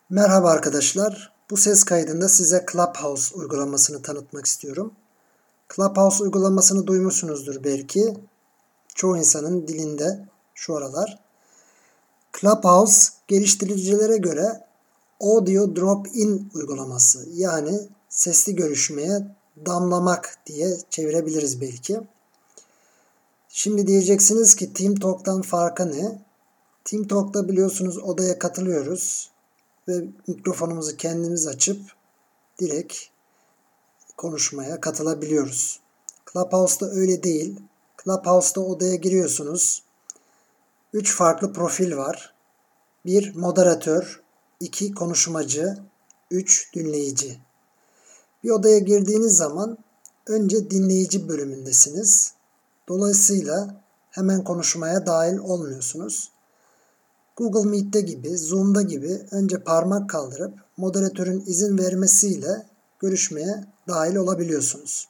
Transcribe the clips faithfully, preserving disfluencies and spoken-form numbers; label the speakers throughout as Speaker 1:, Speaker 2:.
Speaker 1: Merhaba arkadaşlar. Bu ses kaydında size Clubhouse uygulamasını tanıtmak istiyorum. Clubhouse uygulamasını duymuşsunuzdur belki. Çoğu insanın dilinde şu aralar. Clubhouse geliştiricilere göre Audio Drop-in uygulaması. Yani sesli görüşmeye damlamak diye çevirebiliriz belki. Şimdi diyeceksiniz ki TeamTalk'tan farkı ne? TeamTalk'ta biliyorsunuz odaya katılıyoruz. Ve mikrofonumuzu kendimiz açıp direkt konuşmaya katılabiliyoruz. Clubhouse'da öyle değil. Clubhouse'da odaya giriyorsunuz. Üç farklı profil var. bir moderatör, iki konuşmacı, üç dinleyici. Bir odaya girdiğiniz zaman önce dinleyici bölümündesiniz. Dolayısıyla hemen konuşmaya dahil olmuyorsunuz. Google Meet'te gibi, Zoom'da gibi önce parmak kaldırıp moderatörün izin vermesiyle görüşmeye dahil olabiliyorsunuz.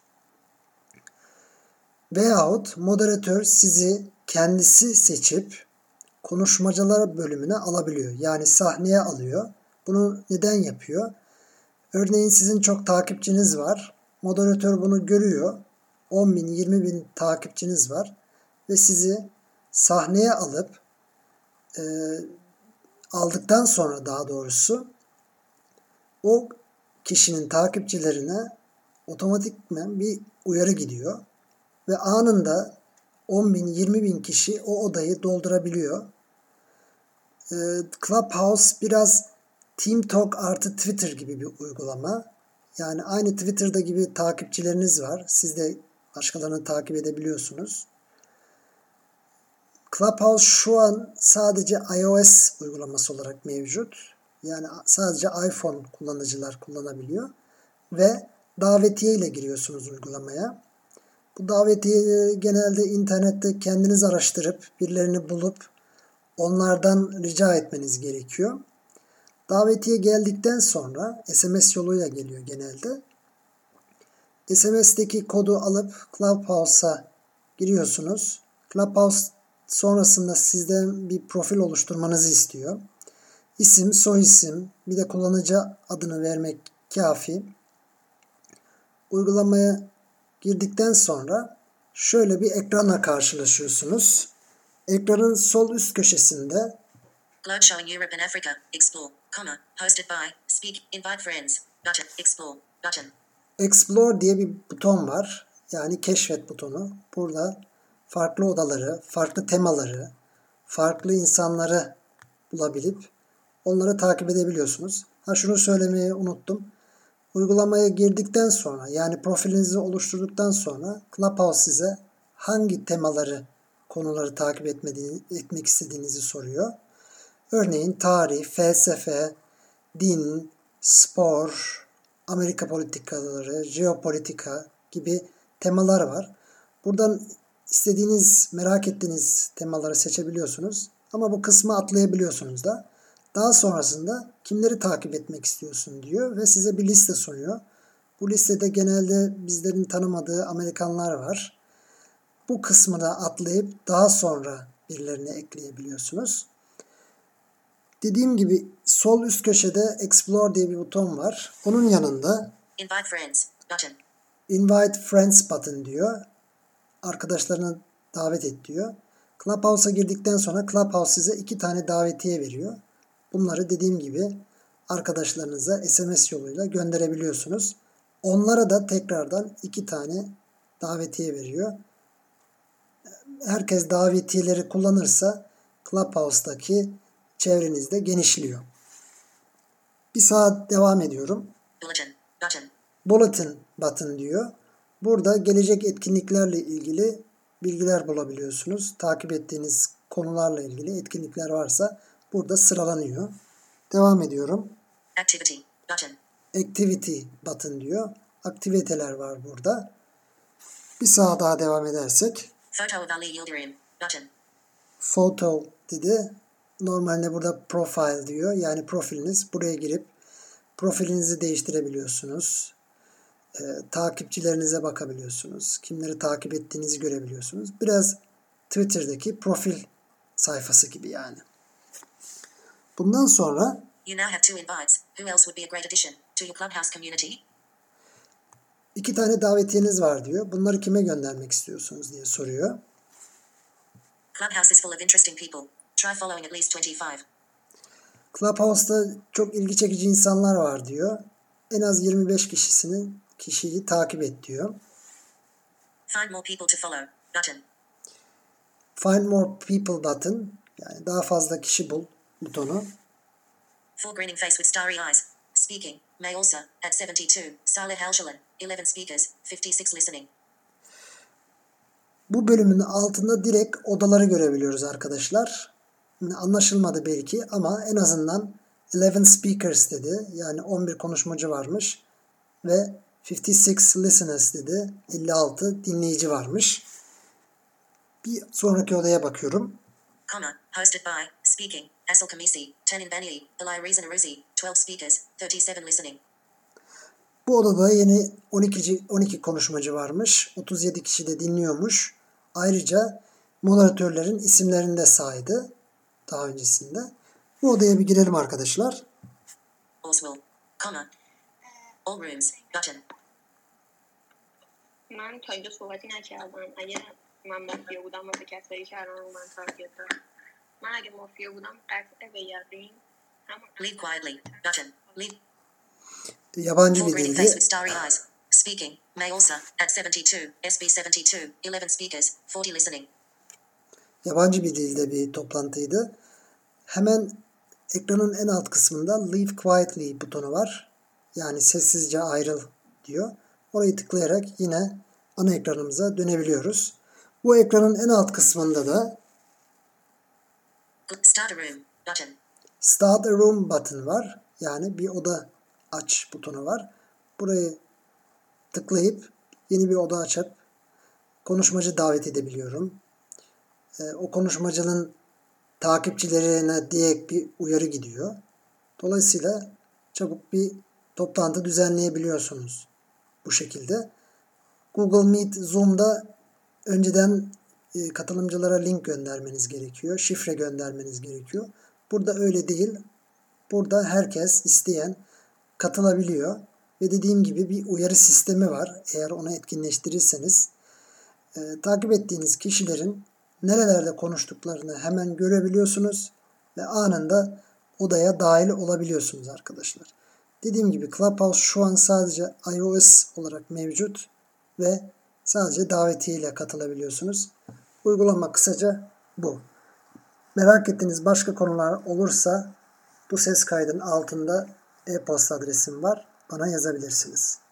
Speaker 1: Veyahut moderatör sizi kendisi seçip konuşmacılar bölümüne alabiliyor. Yani sahneye alıyor. Bunu neden yapıyor? Örneğin sizin çok takipçiniz var. Moderatör bunu görüyor. on bin, yirmi bin takipçiniz var. Ve sizi sahneye alıp e, aldıktan sonra daha doğrusu o kişinin takipçilerine otomatikman bir uyarı gidiyor. Ve anında on bin, yirmi bin kişi o odayı doldurabiliyor. Ee, Clubhouse biraz TeamTalk artı Twitter gibi bir uygulama. Yani aynı Twitter'da gibi takipçileriniz var. Siz de başkalarını takip edebiliyorsunuz. Clubhouse şu an sadece iOS uygulaması olarak mevcut. Yani sadece iPhone kullanıcılar kullanabiliyor. Ve davetiye ile giriyorsunuz uygulamaya. Bu davetiyeyi genelde internette kendiniz araştırıp birilerini bulup onlardan rica etmeniz gerekiyor. Davetiye geldikten sonra S M S yoluyla geliyor genelde. S M S'teki kodu alıp Clubhouse'a giriyorsunuz. Clubhouse sonrasında sizden bir profil oluşturmanızı istiyor. İsim, soyisim, bir de kullanıcı adını vermek kafi. Uygulamaya girdikten sonra şöyle bir ekranla karşılaşıyorsunuz. Ekranın sol üst köşesinde
Speaker 2: Globe showing Europe and Africa. Explore, comma, hosted by, speak, invite friends, button, explore, button.
Speaker 1: Explore diye bir buton var. Yani keşfet butonu. Burada farklı odaları, farklı temaları, farklı insanları bulabilip onları takip edebiliyorsunuz. Ha şunu söylemeyi unuttum. Uygulamaya girdikten sonra yani profilinizi oluşturduktan sonra Clubhouse size hangi temaları, konuları takip etmek istediğinizi soruyor. Örneğin tarih, felsefe, din, spor, Amerika politikaları, jeopolitika gibi temalar var. Buradan istediğiniz, merak ettiğiniz temaları seçebiliyorsunuz. Ama bu kısmı atlayabiliyorsunuz da. Daha sonrasında kimleri takip etmek istiyorsun diyor ve size bir liste sunuyor. Bu listede genelde bizlerin tanımadığı Amerikanlar var. Bu kısmı da atlayıp daha sonra birilerini ekleyebiliyorsunuz. Dediğim gibi sol üst köşede Explore diye bir buton var. Onun yanında
Speaker 2: Invite friends, button.
Speaker 1: Invite Friends button diyor. Arkadaşlarına davet et diyor. Clubhouse'a girdikten sonra Clubhouse size iki tane davetiye veriyor. Bunları dediğim gibi arkadaşlarınıza S M S yoluyla gönderebiliyorsunuz. Onlara da tekrardan iki tane davetiye veriyor. Herkes davetiyeleri kullanırsa Clubhouse'daki çevrenizde genişliyor. Bir saat devam ediyorum.
Speaker 2: Bulletin, button.
Speaker 1: Bulletin button diyor. Burada gelecek etkinliklerle ilgili bilgiler bulabiliyorsunuz. Takip ettiğiniz konularla ilgili etkinlikler varsa burada sıralanıyor. Devam ediyorum.
Speaker 2: Activity, button.
Speaker 1: Activity button diyor. Aktiviteler var burada. Bir sağa daha devam edersek.
Speaker 2: Photo of Ali Yildirim, button.
Speaker 1: Photo dedi. Normalde burada profile diyor. Yani profiliniz. Buraya girip profilinizi değiştirebiliyorsunuz. E, takipçilerinize bakabiliyorsunuz. Kimleri takip ettiğinizi görebiliyorsunuz. Biraz Twitter'daki profil sayfası gibi yani. Bundan sonra
Speaker 2: You now have two invites. Who else would be a great addition to your Clubhouse community?
Speaker 1: İki tane davetiyeniz var diyor. Bunları kime göndermek istiyorsunuz diye soruyor.
Speaker 2: Clubhouse is full of interesting people. Try following at least twenty-five.
Speaker 1: Clubhouse'da çok ilgi çekici insanlar var diyor. En az yirmi beş kişisini kişiyi takip et diyor.
Speaker 2: Find more people to follow button.
Speaker 1: Find more people button, yani daha fazla kişi bul butonu.
Speaker 2: Full grinning face with starry eyes. Speaking. May also at seventy-two. Saleh Halshalan. eleven speakers. fifty-six listening.
Speaker 1: Bu bölümün altında direkt odaları görebiliyoruz arkadaşlar. Anlaşılmadı belki ama en azından eleven speakers dedi. Yani on bir konuşmacı varmış ve fifty-six listeners dedi. elli altı dinleyici varmış. Bir sonraki odaya bakıyorum.
Speaker 2: Comma. Hosted by. Speaking. Asal Kamisi. Tanin Bani. Eli Reason Aruzi. twelve speakers. thirty-seven listening.
Speaker 1: Bu odada yeni on iki, on iki konuşmacı varmış. otuz yedi kişi de dinliyormuş. Ayrıca moderatörlerin isimlerini de saydı daha öncesinde. Bu odaya bir girelim arkadaşlar.
Speaker 2: Oswald. Comma. All rooms. Button.
Speaker 3: من تا اینجا صحبتی نکردم. اگه من مافیا بودم واسه کسایی که الان رو من تارگت دارم، من اگه مافیا بودم قطع به یقین همون
Speaker 2: Leave quietly. Button. Leave.
Speaker 1: Yabancı
Speaker 2: Full
Speaker 1: bir
Speaker 2: grinning face
Speaker 1: dildi.
Speaker 2: with starry eyes. Speaking. May also at seventy-two. S B seventy-two. eleven speakers. forty listening.
Speaker 1: Yabancı bir dilde bir toplantıydı. Hemen ekranın en alt kısmında Leave Quietly butonu var. Yani sessizce ayrıl diyor. Orayı tıklayarak yine ana ekranımıza dönebiliyoruz. Bu ekranın en alt kısmında da
Speaker 2: Start a room. Button.
Speaker 1: Start a Room button var. Yani bir oda aç butonu var. Burayı tıklayıp yeni bir oda açıp konuşmacı davet edebiliyorum. Ee, o konuşmacının takipçilerine direkt bir uyarı gidiyor. Dolayısıyla çabuk bir toplantı düzenleyebiliyorsunuz bu şekilde. Google Meet, Zoom'da önceden e, katılımcılara link göndermeniz gerekiyor. Şifre göndermeniz gerekiyor. Burada öyle değil. Burada herkes isteyen katılabiliyor. Ve dediğim gibi bir uyarı sistemi var. Eğer onu etkinleştirirseniz e, takip ettiğiniz kişilerin nerelerde konuştuklarını hemen görebiliyorsunuz ve anında odaya dahil olabiliyorsunuz arkadaşlar. Dediğim gibi Clubhouse şu an sadece iOS olarak mevcut ve sadece davetiye ile katılabiliyorsunuz. Uygulama kısaca bu. Merak ettiğiniz başka konular olursa bu ses kaydının altında e-posta adresim var. Bana yazabilirsiniz.